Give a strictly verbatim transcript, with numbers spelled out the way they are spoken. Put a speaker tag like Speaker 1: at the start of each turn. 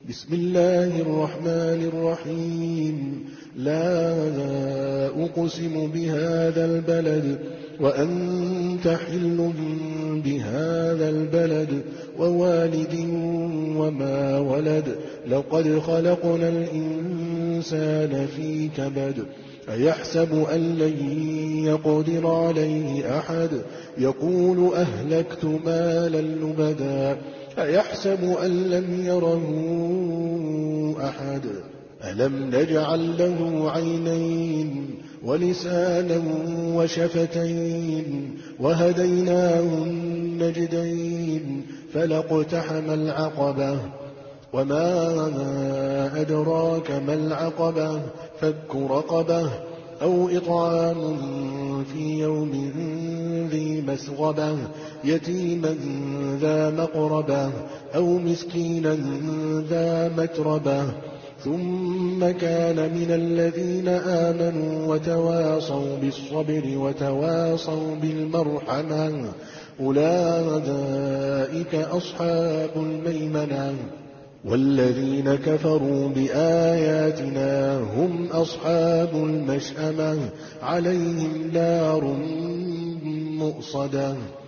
Speaker 1: بسم الله الرحمن الرحيم. لا أقسم بهذا البلد وأنت حل بهذا البلد ووالد وما ولد. لقد خلقنا الإنسان في كبد. أيحسب أن لن يقدر عليه أحد. يقول أهلكت مالا لبدا. أيحسب أن لم يره أحد. ألم نجعل له عينين ولسانا وشفتين وهديناه النجدين فلاقتحم العقبة وما أدراك ما العقبة. فك رقبة أو إطعام في يوم ذي مسغبة يتيما ذا مقربة أو مسكينا ذا متربة ثم كان من الذين آمنوا وتواصوا بالصبر وتواصوا بالمرحمة أولئك أصحاب الميمنة. والذين كفروا بآياتنا هم أصحاب المشأمة عليهم نار مؤصدة.